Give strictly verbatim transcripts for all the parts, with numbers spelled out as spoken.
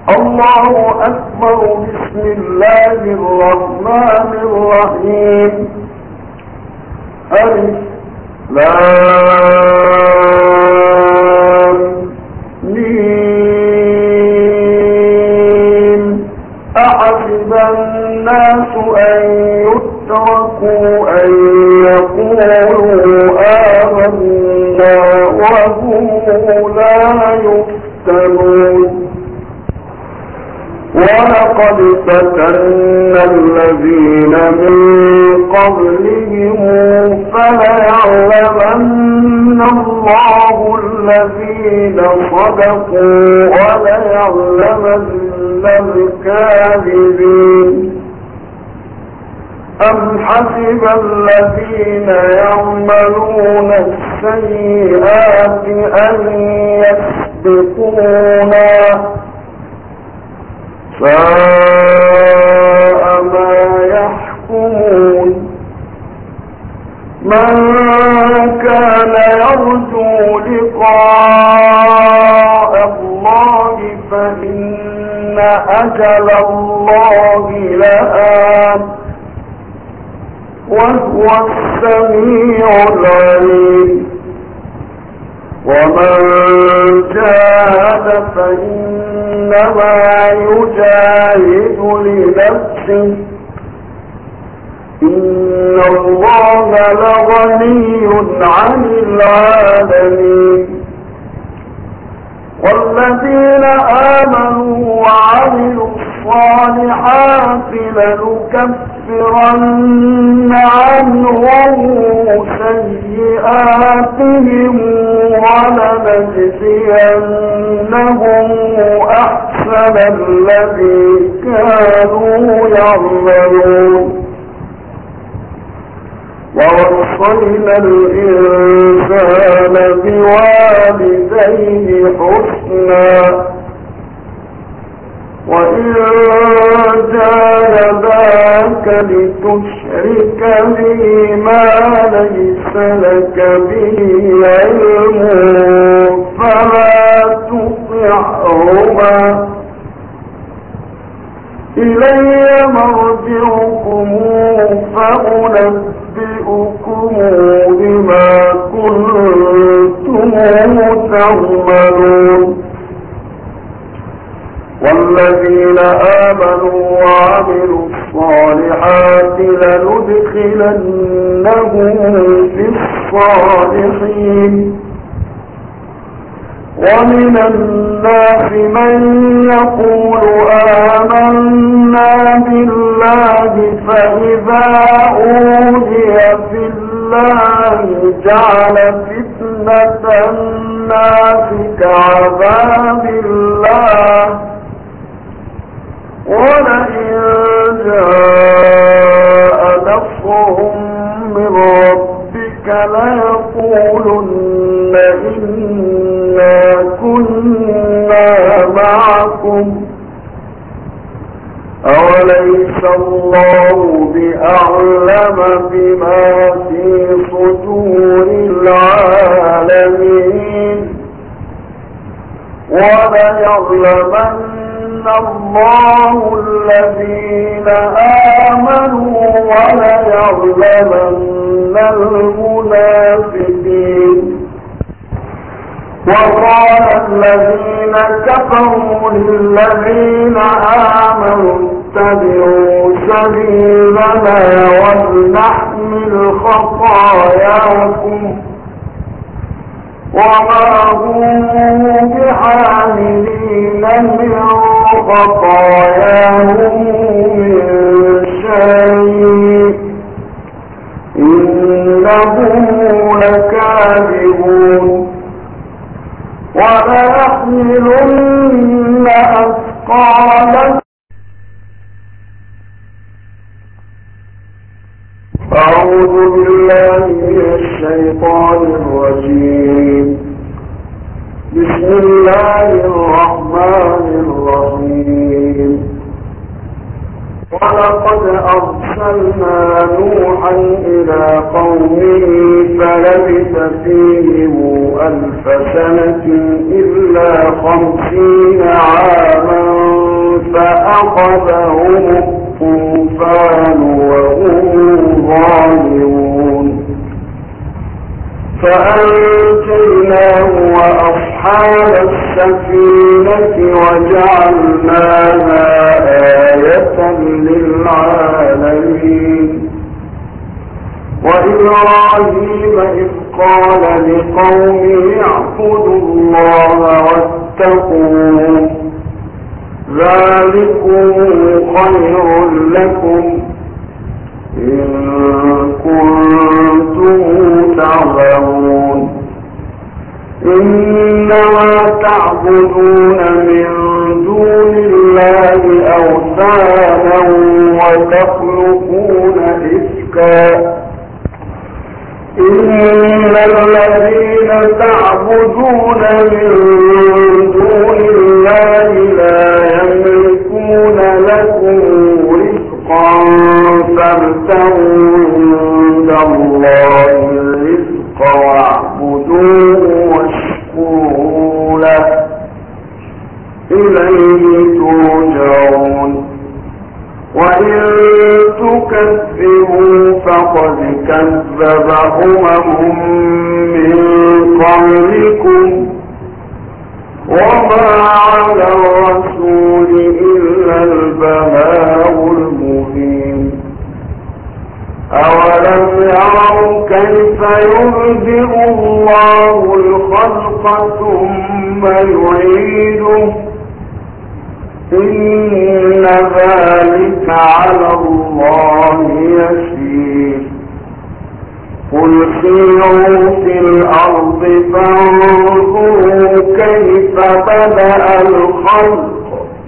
الله أكبر. بسم الله الرحمن الرحيم. ألف لام ميم. أحسب الناس أن يتركوا أن يقولوا آمنا وهم لا يفتنون. ولقد فتنا الذين من قبلهم فليعلمن الله الذين صدقوا وليعلمن الكاذبين. أم حسب الذين يعملون السيئات أن يسبقونا ساء ما يحكمون. من كان يرجو لقاء الله فإن أجل الله لآت وهو السميع العليم. ومن جاهد فإنما يجاهد لنفسه إن الله لغني عن العالمين. والذين آمنوا وعملوا الصالحات لنكفرن عنهم سيئاتهم ولنجزينهم أحسن الذي كانوا يعملون. ووصينا الإنسان بوالديه حسنا وإن جاهداك لتشرك به ما ليس لك به علم فلا تطعهما إلي مرجعكم فأنبئكم بما كنتم تعملون. والذين آمنوا وعملوا الصالحات لندخلنهم في الصالحين. ومن الناس من يقول آمنا بالله فإذا أوذي في الله جعل فتنة الناس كعذاب الله ولئن جاء نصر من ربك ليقولن إنا كنا معكم أوليس الله بأعلم بما في صدور العالمين. وليعلمن الله الذين آمنوا وليعلمن المنافقين. وقال الذين كفروا للذين آمنوا اتبعوا سبيلنا ولنحمل خطاياكم وما هم بحاملين من خطاياهم من شيء إنهم لكاذبون. وليحملن أثقالهم. أعوذ بالله من الشيطان الرجيم. بسم الله الرحمن الرحيم. ولقد أرسلنا نوحا إلى قومه فلبث فيهم ألف سنة إلا خمسين عاما فأخذهم الطوفان وهم ظالمون فأنجيناه وأصحاب السفينة وجعلناها آية للعالمين وإبراهيم إذ قال لقومه اعبدوا الله واتقوه ذلكم خير لكم إن كنتم تعلمون إنما تعبدون من دون الله أوثانا وتخلقون إفكا إن الذين تعبدون من دون الله لا يملكون لكم رزقا فابتغوا عند الله الرزق واعبدوه واشكروا له إليه ترجعون وإن تكذبوا فقد كذب أمم من قبلكم وما على الرسول إلا البلاغ المبين أولم يروا كيف يبدئ الله الخلق ثم يعيده إن ذلك على الله يسير قل سيروا في الأرض فانظروا كيف بدأ الخلق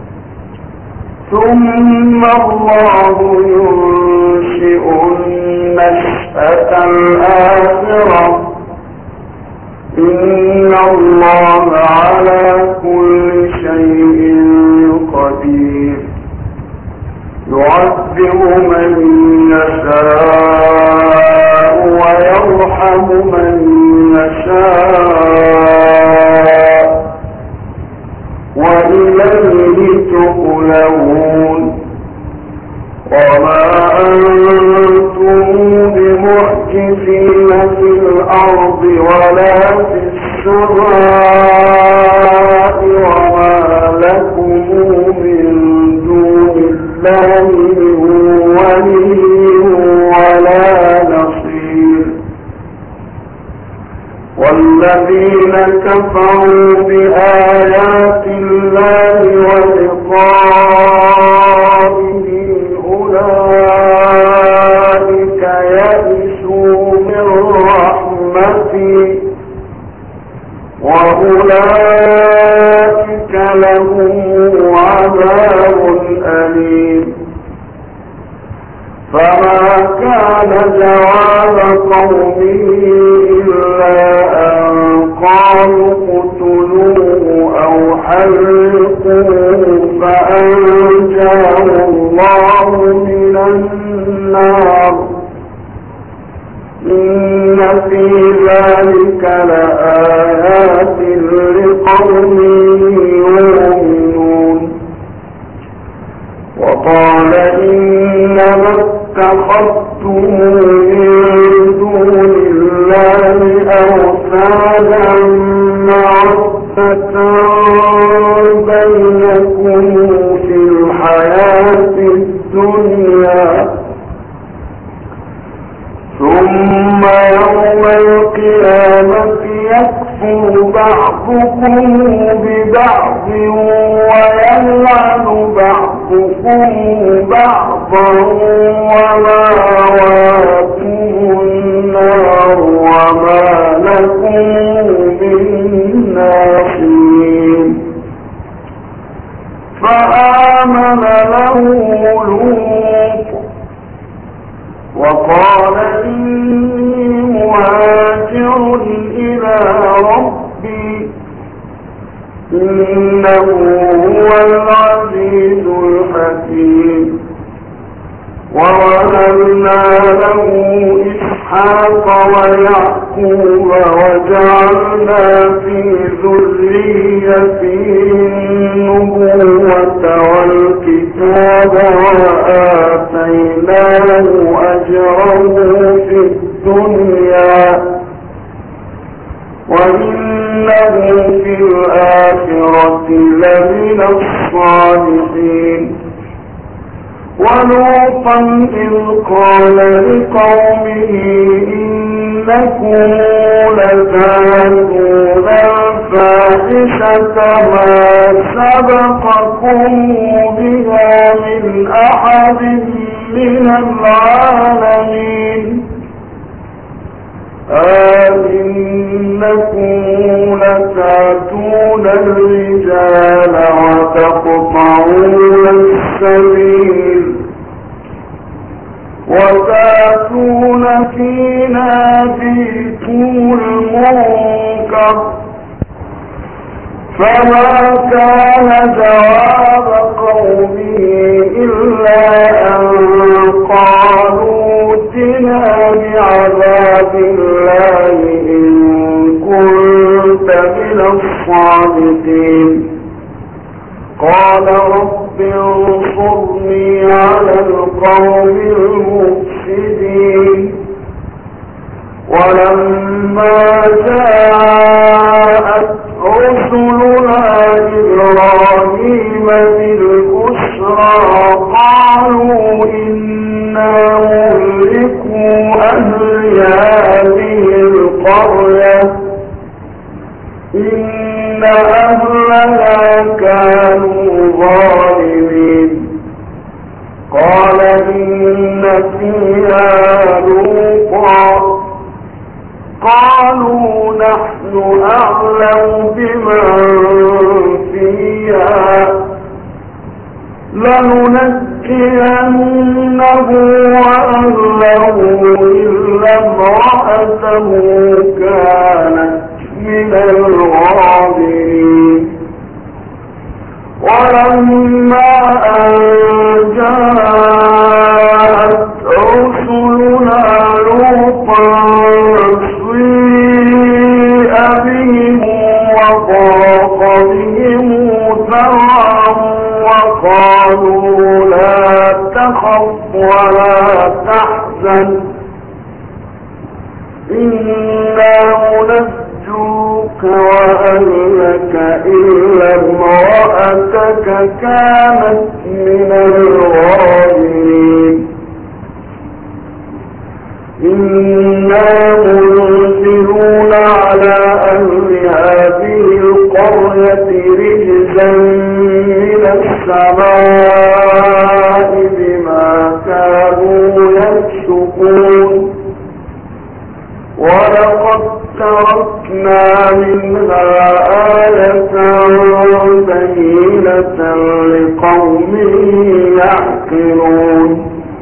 ثم الله ينشئ النشأة الآخرة إن الله على كل شيء قدير يعذب من يشاء ويرحم من يشاء وإليه تقلبون وما أنتم بمعجزين في الأرض ولا في السماء وما لكم من دون الله من ولي ولا نصير والذين كفروا بآيات الله ولقائه أولئك يئسوا من رحمتي وأولئك لهم عذاب أليم فما كان جواب قومه إلا أن قالوا اقتلوه أو حرقوه فأنجاه الله من النار إن في ذلك لآيات لقوم يؤمنون وقال إنما اتخذتم من دون الله أوثانا مودة بينكم في الحياة الدنيا ثم يوم القيامة يكفر بعضكم ببعض ويلعن بعضكم بعضا ومأواكم النار وما لكم من ناصرين فآمن له لوط وقال إني مهاجر إلى ربي إنه هو العزيز الحكيم ووهبنا له إسحاق إسحاق ويعقوب وجعلنا في ذريته النبوة والكتاب وآتيناه أجره في الدنيا وإنه في الآخرة لمن الصالحين. ولوطا إذ قال لقومه إنكم لتأتون الفاحشة ما سبقكم بها من أحد من العالمين أئنكم لتأتون الرجال وتقطعون السبيل وتأتون في ناديكم المنكر فما كان جواب قومه إلا أن قالوا ائتنا بعذاب الله إن كنت من الصادقين. قال رب انصرني على القوم المفسدين. ولما جاءت رسلنا إبراهيم بالبشرى قالوا إنا مهلكو أهل هذه القرية إن أهلها كانوا ظالمين. قال إن فيها لوطا قالوا نحن أعلم بمن فيها لننجينه وأهله إلا امرأته كانت من الغابرين. ولما أن جاءت رسلنا لوطا سيء بهم وضاق بهم ذرعا وقالوا لا تخف ولا تحزن إنا منجوك وأهلك إلا امرأتك كانت من الغابرين. إنا منزلون على أهل هذه القرية رجزا من السماء بما كانوا يفسقون. ولقد تركنا منها آية بينة لقوم يعقلون.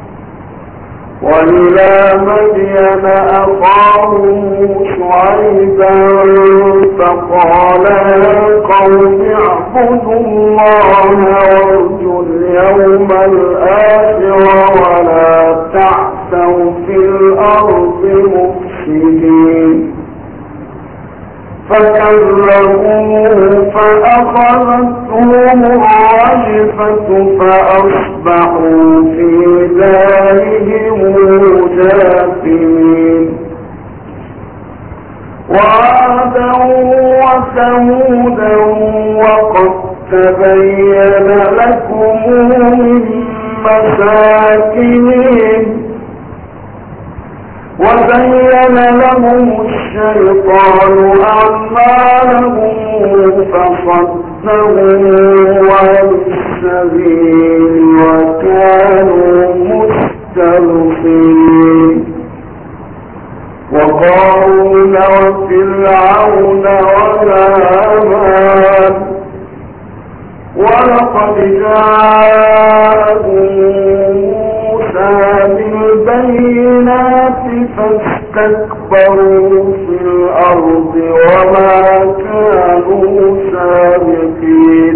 وإلى مدين أخاهم شعيبا فقال يا قوم اعبدوا الله وارجوا اليوم الآخر ولا تعثوا في الأرض مفسدين. فكذبوه فأخذتهم الرجفة فأصبحوا في دارهم جاثمين. وعادا وثمودا وقد تبين لكم من مساكنهم وزين لهم الشيطان أعمالهم فصدهم عن السبيل وكانوا مستبصرين. وقارون وفرعون وهامان ولقد جاءهم موسى بالبينات فاستكبروا في الأرض وما كانوا سابقين.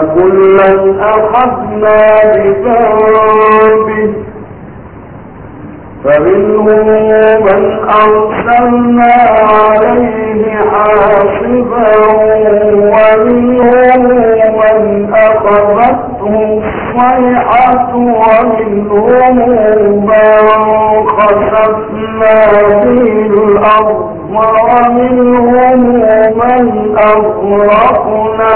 فكلا أخذنا بذنبه فمنهم من أرسلنا عليه حاصبا ومنهم من أخذته الصيحة ومنهم من خسفنا به الأرض ومنهم من أغرقنا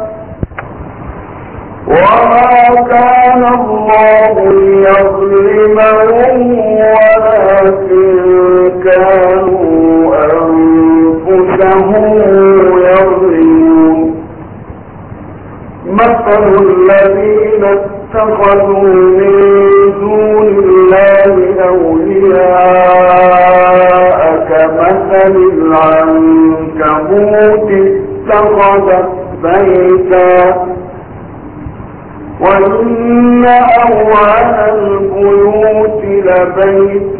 وما كان الله ليظلمهم ولكن كانوا أنفسهم يظلمون مثل الذين اتخذوا من دون الله أولياء كمثل العنكبوت اتخذت بيتا وإن أوعن البيوت لبيت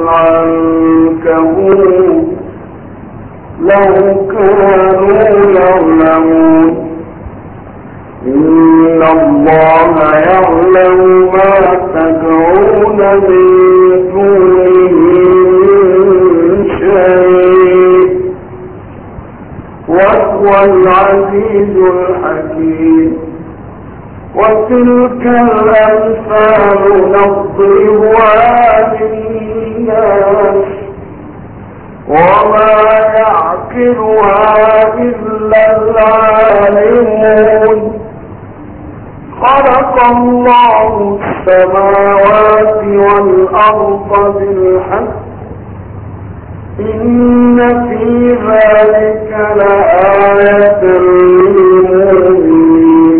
العنكبوت لو كانوا يعلمون إن الله يعلم ما تدعون من دونه من شيء وهو العزيز الحكيم وتلك الأمثال نضربها للناس وما يعقلها إلا العالمون خلق الله السماوات والأرض بالحق إن في ذلك لآية للمؤمنين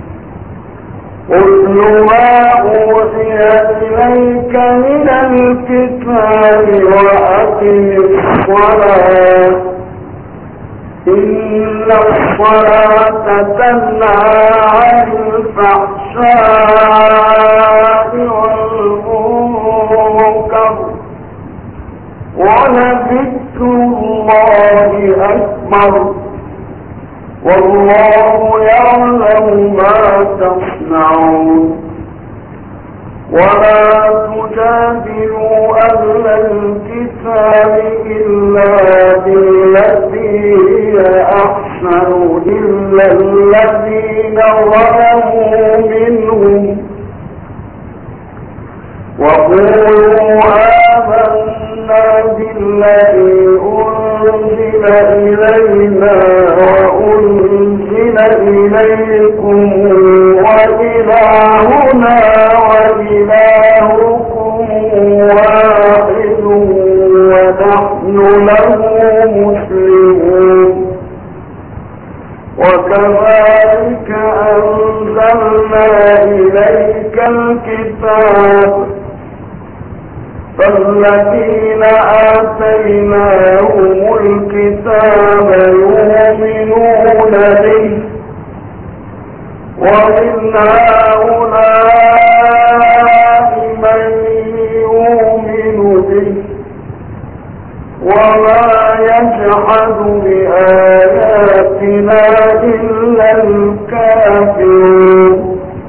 قل ما أوحي إليك من الكتاب وأقم الصلاة إن الصلاة تنهى عن الفحشاء والمنكر ولذكر الله أكبر والله يعلم ما تصنعون ولا تجادلوا أهل الكتاب إلا بالتي هي أحسن إلا الذين ظلموا منهم وقولوا آمنا بالذي أنزل إلينا وأنزل إليكم وإلهنا وإلهكم واحد ونحن له مسلمون وكذلك أنزلنا إليك الكتاب فالذين آتيناهم الكتاب يؤمنون به ومن هؤلاء من يؤمن به وما يجحد بآياتنا إلا الكافرون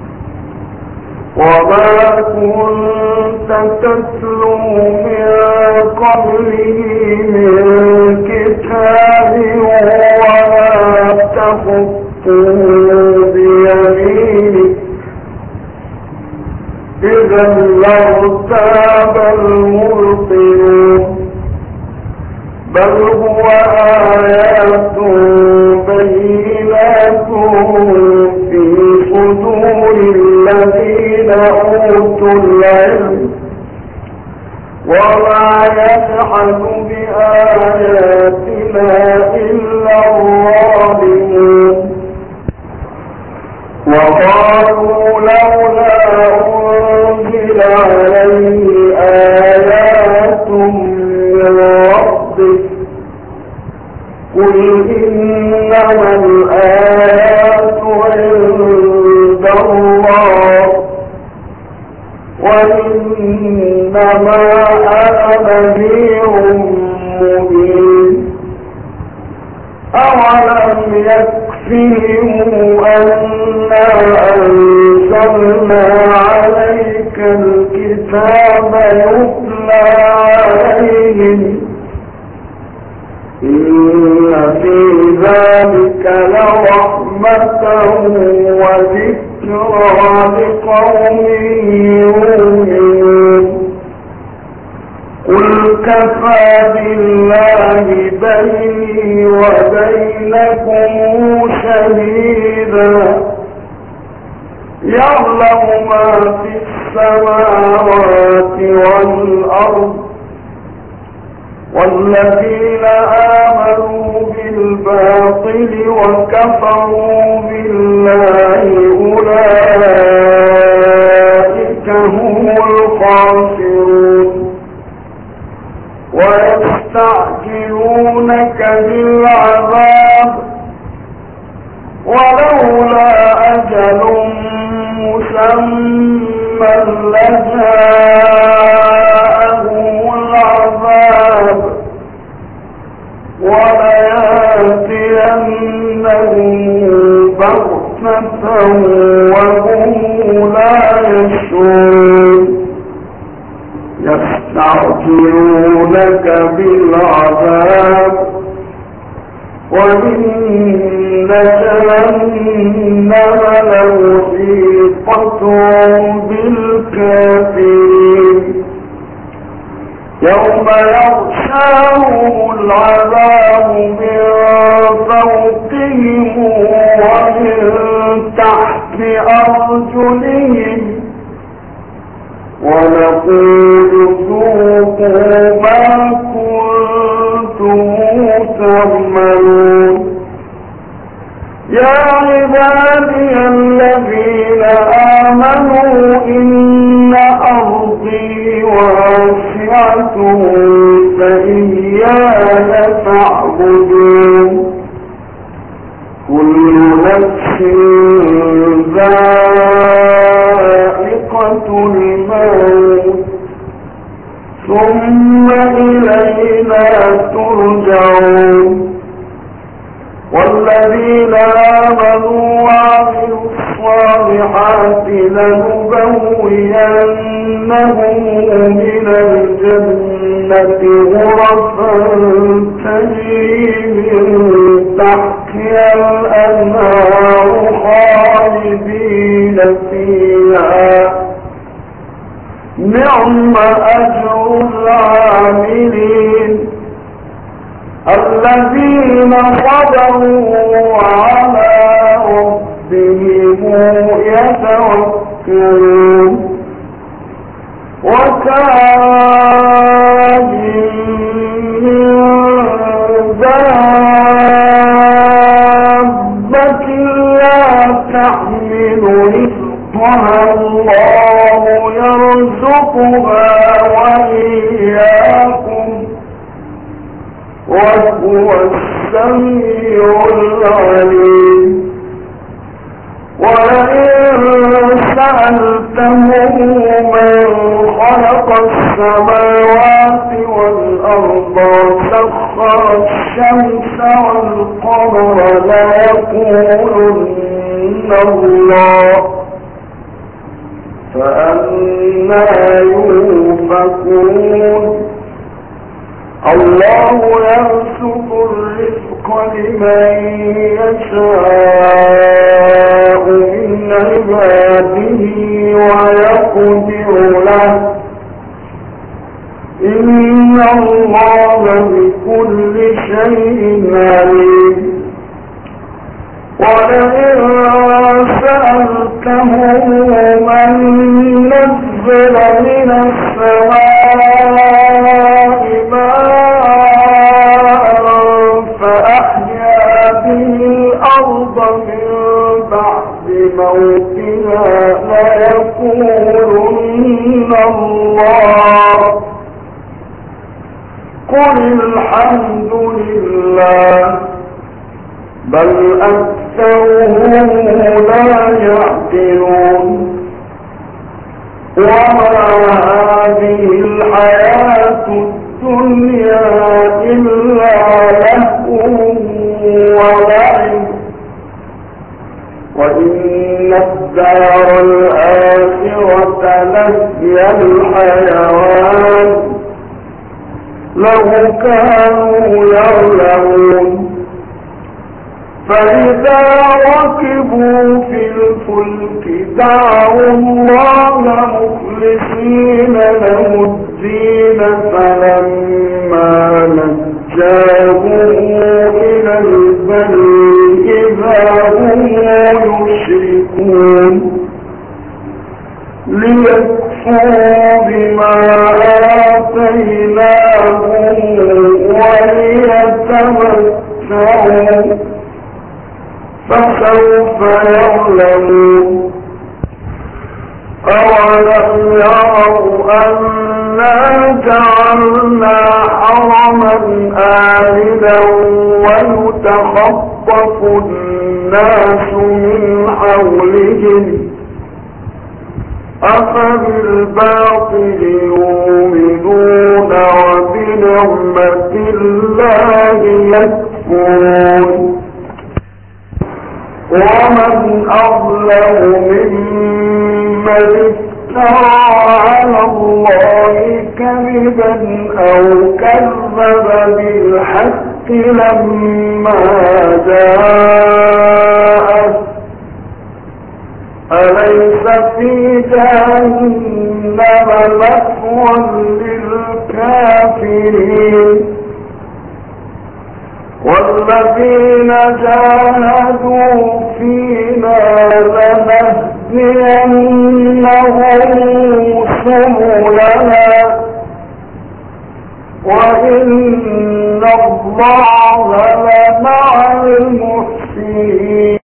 وما كنت تتلو من قبله من كتاب ولا تخطه بيمينك إذا لارتاب المبطلون بل هو آيات بينات في صدور الذين أوتوا العلم وما يجحد بآياتنا إلا الظالمون وقالوا لولا أنزل عليه آيات من ربه قل إنما الآيات عند الله وإنما أنا نذير مبين أولم يكفهم أنا أنزلنا وذكرى لقوم يؤمنون قل كفى بالله بيني وبينكم شهيدا يعلم ما في السماوات والأرض والذين آمنوا بالباطل وكفروا بالله أولئك هم الخاسرون ويستعجلونك بالعذاب ولولا أجل مسمى لجاءهم العذاب وليأتينهم بغتة وهم لا يشعرون يستعجلونك بالعذاب وإن جهنم لمحيطة بالكافرين يوم يغشاهم العذاب من فوقهم ومن تحت أرجلهم ونقول ذوقوا ما كنتم تعملون يا عبادي الذين آمنوا إن أرضي واسعة فإياي فاعبدون كل نفس ذائقة الموت ثم إلينا ترجعون والذين آمنوا وعملوا الصالحات لنبوئنهم من الجنة غرفا تجري من تحتها الأنهار خالدين فيها نعم أجر العاملين الذين صبروا وعلى ربهم يتوكلون وكاين من دابة لا تحمل رزقها الله يرزقها وإياكم وهو السميع العليم ولئن سألتهم من خلق السماوات والأرض وسخر الشمس والقمر ليقولن الله فأنى يؤفكون الله يبسط الرزق لمن يشاء من عباده ويقدر له إن الله بكل شيء عليم ولئن سألتهم من نزل من السماء ماء فأحيا به الأرض من بعد موتها ليقولن الله قل الحمد لله بل أكثرهم لا يعقلون وما هذه الحياة الدنيا إلا لهو ولعب وإن الدار الآخرة لهي الحيوان لو كانوا يعلمون فإذا ركبوا في الفلك دعوا الله مخلصين له الدين فلما نجاهم إلى البر إذا هم يشركون ليكفروا بما آتيناهم وليتمتعوا فسوف يعلمون أولم يروا أنا جعلنا حرما آمنا ويتخطف الناس من حولهم أفبالباطل يؤمنون وبنعمة الله يكفرون ومن أظلم ممن افترى على الله كذبا أو كذب بالحق لما جاءه أليس في جهنم مثوى للكافرين والذين جاهدوا فينا لنهدينهم سبلنا وإن الله لمع المحسنين